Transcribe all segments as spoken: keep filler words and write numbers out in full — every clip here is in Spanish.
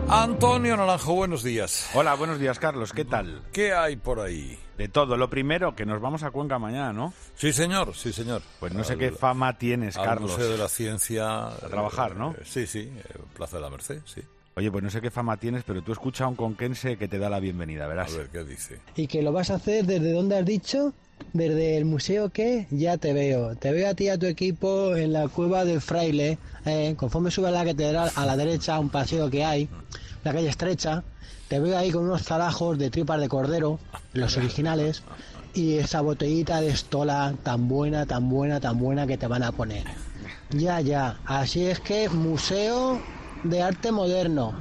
Antonio Naranjo, buenos días. Hola, buenos días, Carlos. ¿Qué tal? ¿Qué hay por ahí? De todo. Lo primero, que nos vamos a Cuenca mañana, ¿no? Sí, señor, sí, señor. Pues no al, sé qué fama tienes, al Carlos. Museo de la Ciencia. A trabajar, ¿no? Eh, sí, sí, eh, Plaza de la Merced, sí. Oye, pues no sé qué fama tienes, pero tú escucha a un conquense que te da la bienvenida, verás. A ver, ¿qué dice? ¿Y que lo vas a hacer desde dónde has dicho? ¿Desde el museo qué? Ya te veo. Te veo a ti y a tu equipo en la cueva del Fraile. Eh, conforme subes la catedral, a la derecha, un paseo que hay, la calle estrecha. Te veo ahí con unos zarajos de tripas de cordero, los originales, y esa botellita de Estola tan buena, tan buena, tan buena que te van a poner. Ya, ya. Así es que Museo de Arte Moderno.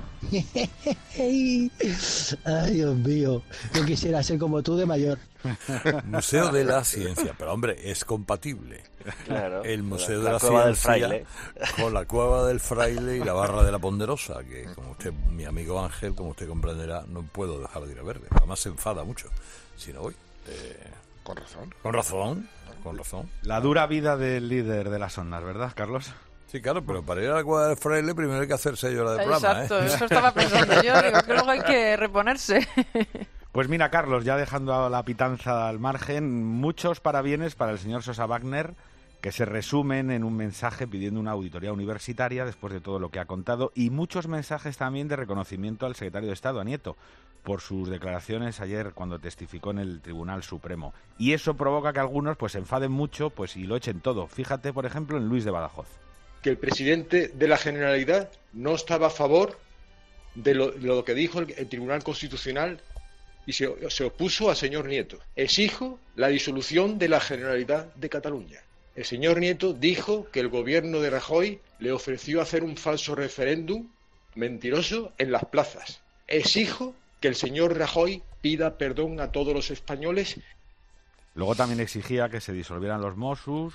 Ay, Dios mío. Yo quisiera ser como tú de mayor. Museo de la Ciencia. Pero, hombre, es compatible. Claro, el Museo la, de la, la Ciencia con la Cueva del Fraile y la Barra de la Ponderosa, que, como usted, mi amigo Ángel, como usted comprenderá, no puedo dejar de ir a verle. Además se enfada mucho si no voy. Eh, con razón. Con razón, con razón. La dura vida del líder de las ondas, ¿verdad, Carlos? Sí, claro, pero para ir a la Cueva del Fraile primero hay que hacerse yo la de programa. Exacto, ¿eh? eso estaba pensando yo, digo que luego hay que reponerse. Pues mira, Carlos, ya dejando a la pitanza al margen, muchos parabienes para el señor Sosa Wagner, que se resumen en un mensaje pidiendo una auditoría universitaria después de todo lo que ha contado, y muchos mensajes también de reconocimiento al secretario de Estado, a Nieto, por sus declaraciones ayer cuando testificó en el Tribunal Supremo. Y eso provoca que algunos pues se enfaden mucho pues y lo echen todo. Fíjate, por ejemplo, en Luis de Badajoz. Que el presidente de la Generalidad no estaba a favor de lo, de lo que dijo el, el Tribunal Constitucional y se, se opuso al señor Nieto. Exijo la disolución de la Generalidad de Cataluña. El señor Nieto dijo que el gobierno de Rajoy le ofreció hacer un falso referéndum mentiroso en las plazas. Exijo que el señor Rajoy pida perdón a todos los españoles. Luego también exigía que se disolvieran los Mossos,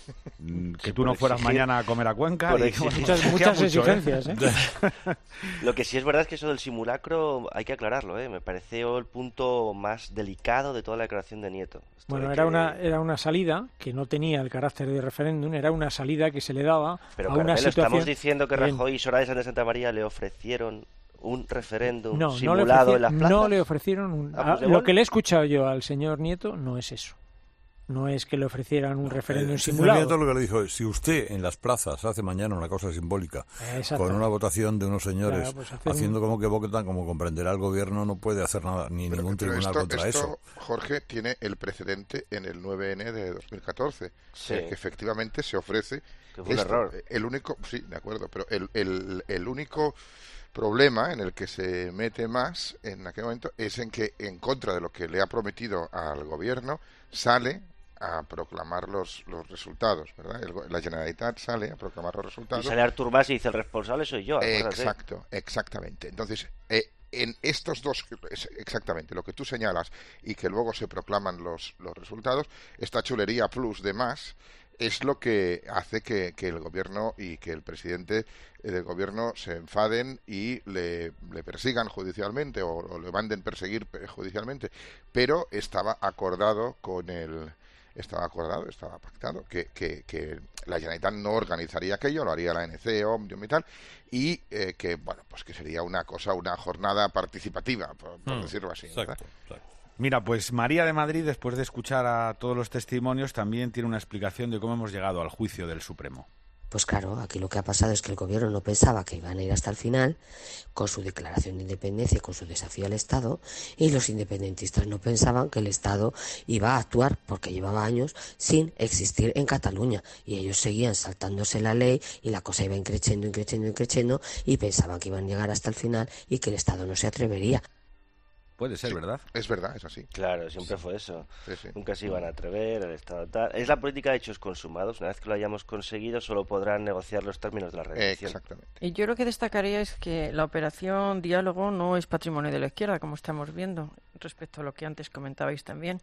que sí, tú no fueras exigir, mañana a comer a Cuenca. Y, muchas muchas exigencias, ¿eh? ¿eh? Lo que sí es verdad es que eso del simulacro hay que aclararlo, ¿eh? Me pareció el punto más delicado de toda la declaración de Nieto. Esto bueno, de era que... una era una salida que no tenía el carácter de referéndum, era una salida que se le daba Pero, a una Carmelo, situación... estamos diciendo que Bien. Rajoy y Soraya Sáenz de Santa María le ofrecieron un referéndum no, simulado no en las plazas. No le ofrecieron un... ¿A a, lo que le he escuchado yo al señor Nieto no es eso. No es que le ofrecieran un referéndum el simulado. Nieto lo que le dijo es, si usted en las plazas hace mañana una cosa simbólica, con una votación de unos señores, claro, pues hacer... haciendo como que votan, como comprenderá el gobierno, no puede hacer nada, ni pero, ningún pero tribunal esto, contra esto, eso. Jorge, tiene el precedente en el nueve ene de dos mil catorce, sí. que efectivamente se ofrece... Que fue un esto, error. El único, sí, de acuerdo, pero el, el, el único... problema en el que se mete más en aquel momento es en que, en contra de lo que le ha prometido al gobierno, sale a proclamar los, los resultados, ¿verdad? El, la Generalitat sale a proclamar los resultados. Y sale Artur Mas y dice, el responsable soy yo. Eh, exacto, exactamente. Entonces, eh, en estos dos, exactamente, lo que tú señalas y que luego se proclaman los, los resultados, esta chulería plus de Mas es lo que hace que, que el gobierno y que el presidente del gobierno se enfaden y le, le persigan judicialmente o, o le manden perseguir judicialmente. Pero estaba acordado con el... Estaba acordado, estaba pactado que, que, que la Generalitat no organizaría aquello, lo haría la A N C, Òmnium y tal, y eh, que, bueno, pues que sería una cosa, una jornada participativa, por, por mm, decirlo así. Exacto, exacto. Mira, pues María de Madrid, después de escuchar a todos los testimonios, también tiene una explicación de cómo hemos llegado al juicio del Supremo. Pues claro, aquí lo que ha pasado es que el gobierno no pensaba que iban a ir hasta el final con su declaración de independencia y con su desafío al Estado, y los independentistas no pensaban que el Estado iba a actuar porque llevaba años sin existir en Cataluña, y ellos seguían saltándose la ley y la cosa iba increciendo, increciendo, increciendo, y pensaban que iban a llegar hasta el final y que el Estado no se atrevería. Puede ser, sí, ¿verdad? Es verdad, es así. Claro, siempre fue eso. Sí, sí. Nunca se iban a atrever, el Estado tal. Es la política de hechos consumados. Una vez que lo hayamos conseguido, solo podrán negociar los términos de la redención. Exactamente. Y yo lo que destacaría es que la operación diálogo no es patrimonio de la izquierda, como estamos viendo, respecto a lo que antes comentabais también.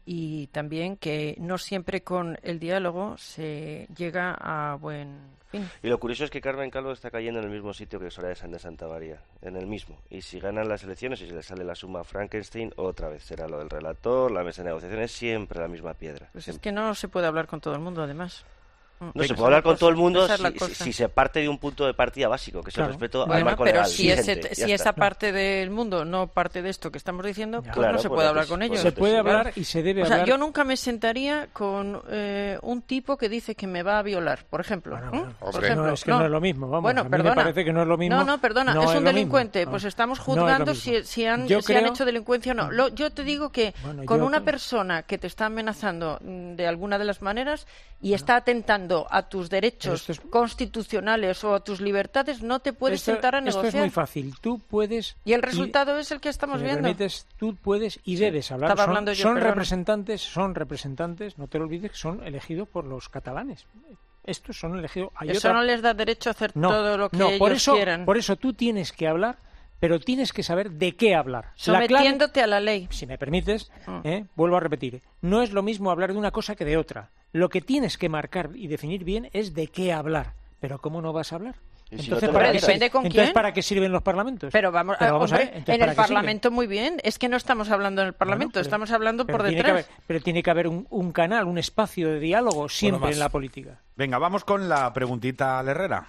Y también que no siempre con el diálogo se llega a buen fin. Y lo curioso es que Carmen Calvo está cayendo en el mismo sitio que Soraya Sáenz de Santa María, en el mismo. Y si ganan las elecciones y si le sale la suma Frankenstein, otra vez será lo del relator, la mesa de negociaciones, siempre la misma piedra. Pues siempre. Es que no se puede hablar con todo el mundo, además. No, se puede hablar con cosa, todo el mundo si, si, si se parte de un punto de partida básico, que es claro. el respeto bueno, al marco pero legal. si, ese, vigente, si esa parte del mundo no parte de esto que estamos diciendo, pues claro, no se pues puede entonces, hablar con pues ellos. Se puede Claro. hablar y se debe O sea, hablar. yo nunca me sentaría con eh, un tipo que dice que me va a violar, por ejemplo. Bueno, ¿eh? bueno, Por hombre. ejemplo, no, es que no. no es lo mismo, vamos. Bueno, a mí perdona. me parece que no es lo mismo. No, no, perdona, no es un lo mismo. delincuente. No. Pues estamos No es juzgando lo mismo. si, si, han, Yo si han creo- hecho delincuencia o no. Lo- yo te digo que Bueno, con yo una creo- persona que te está amenazando mm, de alguna de las maneras y está atentando a tus derechos Esto es- constitucionales o a tus libertades, no te puedes Esto- sentar a Esto negociar. es muy fácil. Tú puedes... Y el resultado es el que estamos si me viendo. permites, tú puedes y debes hablar. estaba Son, hablando yo, son perdona. representantes, son representantes, no te lo olvides, que son elegidos por los catalanes. Estos son elegidos... Hay Eso otra- no les da derecho a hacer No, todo lo que no, ellos por eso, quieran. por eso tú tienes que hablar, pero tienes que saber de qué hablar. La clave- Sometiéndote a la ley. si me permites, Mm. ¿eh? vuelvo a repetir, no es lo mismo hablar de una cosa que de otra. Lo que tienes que marcar y definir bien es de qué hablar. Pero ¿cómo no vas a hablar? Y si Entonces, no te ¿para, Hombre, qué, depende sir- con entonces quién. ¿para qué sirven los parlamentos? Pero vamos, Pero eh, vamos a hombre, ver, entonces, en ¿para el qué sirven? Parlamento muy bien. Es que no estamos hablando en el Parlamento, Bueno, pero- estamos hablando pero por tiene detrás. que haber- pero tiene que haber un, un canal, un espacio de diálogo siempre más. en la política. Venga, vamos con la preguntita al Herrera.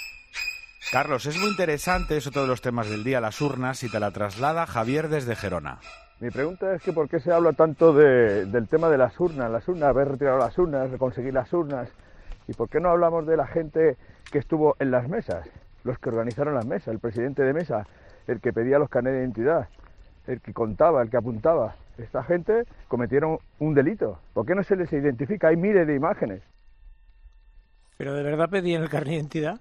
Carlos, es muy interesante, es otro de los temas del día, las urnas, y te la traslada Javier desde Gerona. Mi pregunta es que por qué se habla tanto de, del tema de las urnas, las urnas, haber retirado las urnas, de conseguir las urnas, y por qué no hablamos de la gente que estuvo en las mesas, los que organizaron las mesas, el presidente de mesa, el que pedía los carnets de identidad, el que contaba, el que apuntaba. Esta gente cometieron un delito. ¿Por qué no se les identifica? Hay miles de imágenes. ¿Pero de verdad pedían el carnet de identidad?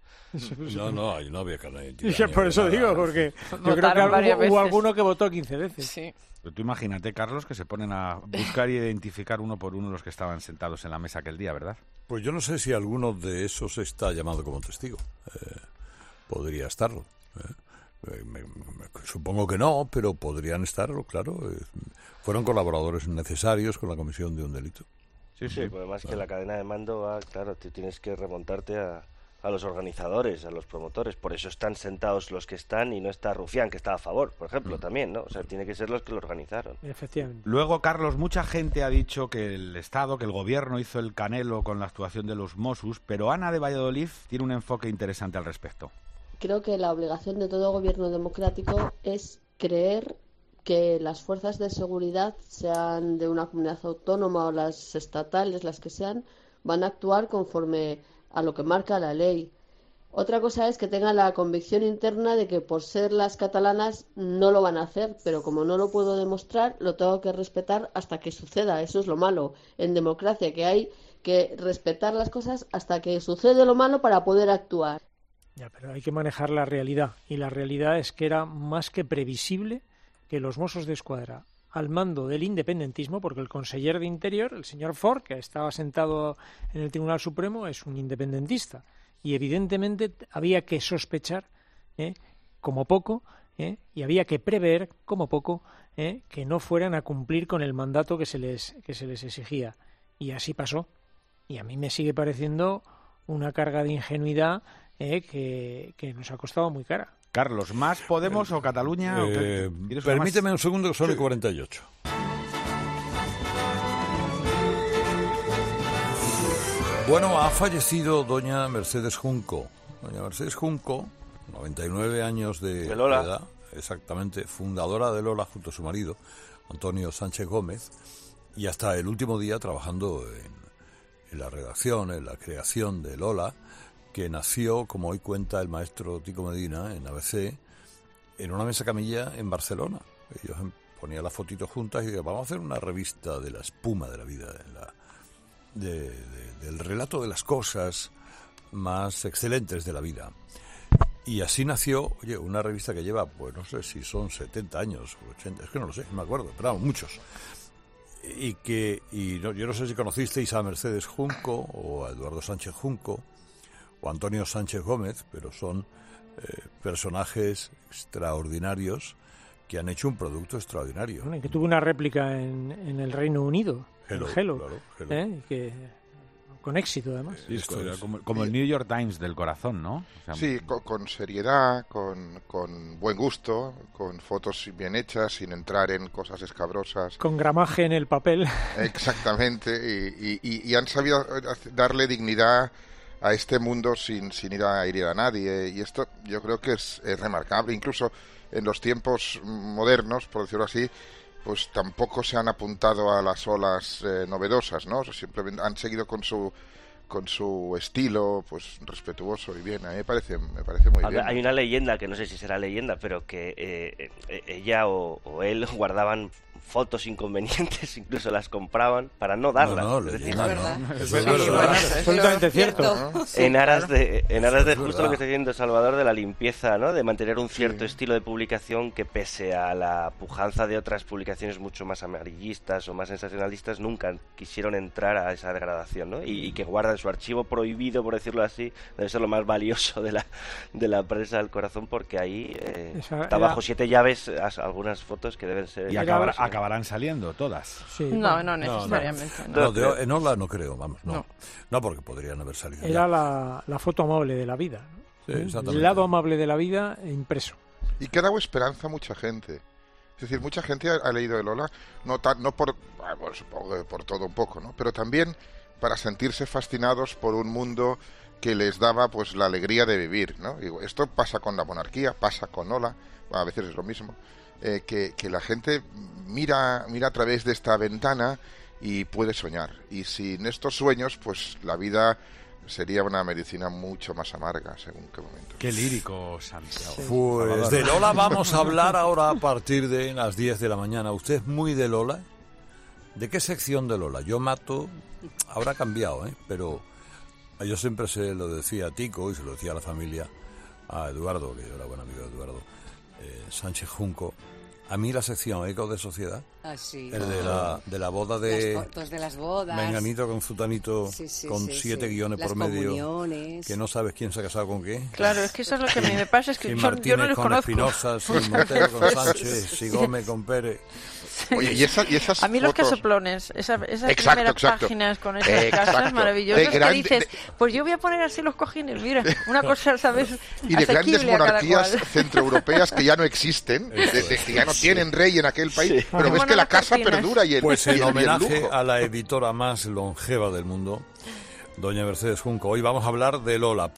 No, no, ahí no había carnet de identidad. Yo ni por había eso nada. digo, porque yo creo que Votaron varias hubo, hubo veces. alguno que votó quince veces. Sí. Pero tú imagínate, Carlos, que se ponen a buscar y identificar uno por uno los que estaban sentados en la mesa aquel día, ¿verdad? Pues yo no sé si alguno de esos está llamado como testigo. Eh, podría estarlo. ¿eh? Eh, me- me- supongo que no, pero podrían estarlo, claro. Eh, fueron colaboradores necesarios con la comisión de un delito. Sí, Sí, pues además que la cadena de mando va, claro, tú tienes que remontarte a, a los organizadores, a los promotores. Por eso están sentados los que están y no está Rufián, que está a favor, por ejemplo, también, ¿no? O sea, tiene que ser los que lo organizaron. Efectivamente. Luego, Carlos, mucha gente ha dicho que el Estado, que el Gobierno hizo el canelo con la actuación de los Mossos, pero Ana de Valladolid tiene un enfoque interesante al respecto. Creo que la obligación de todo gobierno democrático es creer que las fuerzas de seguridad, sean de una comunidad autónoma o las estatales, las que sean, van a actuar conforme a lo que marca la ley. Otra cosa es que tengan la convicción interna de que por ser las catalanas no lo van a hacer, pero como no lo puedo demostrar, lo tengo que respetar hasta que suceda. Eso es lo malo en democracia, que hay que respetar las cosas hasta que sucede lo malo para poder actuar. Ya, pero hay que manejar la realidad. Y la realidad es que era más que previsible que los Mossos de Escuadra, al mando del independentismo, porque el conseller de Interior, el señor Ford, que estaba sentado en el Tribunal Supremo, es un independentista. Y evidentemente había que sospechar, ¿eh? como poco, ¿eh? y había que prever, como poco, ¿eh? que no fueran a cumplir con el mandato que se les, que se les exigía. Y así pasó. Y a mí me sigue pareciendo una carga de ingenuidad eh, que, que nos ha costado muy cara. Carlos, ¿más Podemos o Cataluña? o qué? Eh, ¿Quieres una permíteme más? un segundo, que son y cuarenta y ocho. Bueno, ha fallecido doña Mercedes Junco. Doña Mercedes Junco, noventa y nueve años de, De Lola. edad, exactamente, fundadora de Lola junto a su marido, Antonio Sánchez Gómez, y hasta el último día trabajando en, en la redacción, en la creación de Lola, que nació, como hoy cuenta el maestro Tico Medina, en A B C, en una mesa camilla en Barcelona. Ellos ponían las fotitos juntas y decían, vamos a hacer una revista de la espuma de la vida, de la, de, de, del relato de las cosas más excelentes de la vida. Y así nació, oye, una revista que lleva, pues no sé si son setenta años o ochenta, es que no lo sé, no me acuerdo, pero vamos, muchos. Y que, y no, yo no sé si conocisteis a Mercedes Junco o a Eduardo Sánchez Junco o a Antonio Sánchez Gómez, pero son eh, personajes extraordinarios que han hecho un producto extraordinario. Bueno, y que tuvo una réplica en, en el Reino Unido, Hello, en Hello, claro, Hello. ¿eh? Y que con éxito además. Sí, esto era como, como el New York Times del corazón, ¿no? O sea, sí, con, con seriedad, con, con buen gusto, con fotos bien hechas, sin entrar en cosas escabrosas. Con gramaje en el papel. Exactamente, y, y, y han sabido darle dignidad a este mundo sin, sin ir a herir a nadie, y esto yo creo que es, es remarcable. Incluso en los tiempos modernos, por decirlo así, pues tampoco se han apuntado a las olas eh, novedosas, ¿no? O sea, simplemente han seguido con su con su estilo, pues respetuoso y bien. A mí me parece, me parece muy bien. Hay una leyenda, que no sé si será leyenda, pero que eh, eh, ella o, o él guardaban fotos inconvenientes, incluso las compraban para no darlas. No, no, es decir, leyenda, no, no. Es Es verdad. verdad. Bueno, es absolutamente cierto. ¿no? En aras de, en aras de Es justo verdad. lo que está diciendo Salvador, de la limpieza, ¿no? De mantener un cierto Sí. estilo de publicación que, pese a la pujanza de otras publicaciones mucho más amarillistas o más sensacionalistas, nunca quisieron entrar a esa degradación, ¿no? Y, y que guardan su archivo prohibido, por decirlo así, debe ser lo más valioso de la, de la prensa del corazón, porque ahí eh, Esa está era- bajo siete llaves as- algunas fotos que deben ser... y acabará- acabarán saliendo todas. Sí, No, bueno, no necesariamente. no. No, de, en Ola no creo, vamos, no. No. No, porque podrían haber salido. era ya. la, la foto amable de la vida, ¿no? Sí, ¿Eh? exactamente. El lado amable de la vida impreso. Y que ha dado esperanza a mucha gente. Es decir, mucha gente ha, ha leído el Ola, no, tan, no por, ah, bueno, supongo que por todo un poco, ¿no? Pero también para sentirse fascinados por un mundo que les daba pues la alegría de vivir, ¿no? Digo, esto pasa con la monarquía, pasa con Ola, a veces es lo mismo, eh, que, que la gente mira, mira a través de esta ventana y puede soñar. Y sin estos sueños, pues la vida sería una medicina mucho más amarga, según qué momento. Qué lírico, Santiago. Pues de Lola vamos a hablar ahora a partir de las diez de la mañana. ¿Usted es muy de Lola? ¿De qué sección de Lola? Yo mato, habrá cambiado, ¿eh? Pero yo siempre se lo decía a Tico y se lo decía a la familia, a Eduardo, que yo era buen amigo de Eduardo, eh, Sánchez Junco. A mí la sección Ecos de Sociedad, Ah, sí. el de la, de la boda de Las fotos de las bodas. Menganito con Zutanito, Sí, sí, con sí, siete sí. guiones Las por medio, comuniones. que no sabes quién se ha casado con qué. Claro, es que eso es lo que a mí me pasa, es que Si yo, Martínez yo no les con conozco. Espinosa, si Montero con Sánchez, si Gómez con Pérez. Oye, y, esa, y esas A mí los fotos... casoplones, esa, esas Exacto, primeras exacto. páginas con esas Exacto. casas maravillosas De que grande- dices, de- pues yo voy a poner así los cojines, mira, una cosa, ¿sabes? Y de grandes asequible a cada monarquías cual. centroeuropeas que ya no existen, de, de que ya no tienen rey en aquel país, Sí. pero ves Bueno, que la las casa cortinas. perdura y el, Pues y el- en y el homenaje lujo. a la editora más longeva del mundo, doña Mercedes Junco, hoy vamos a hablar de Lola.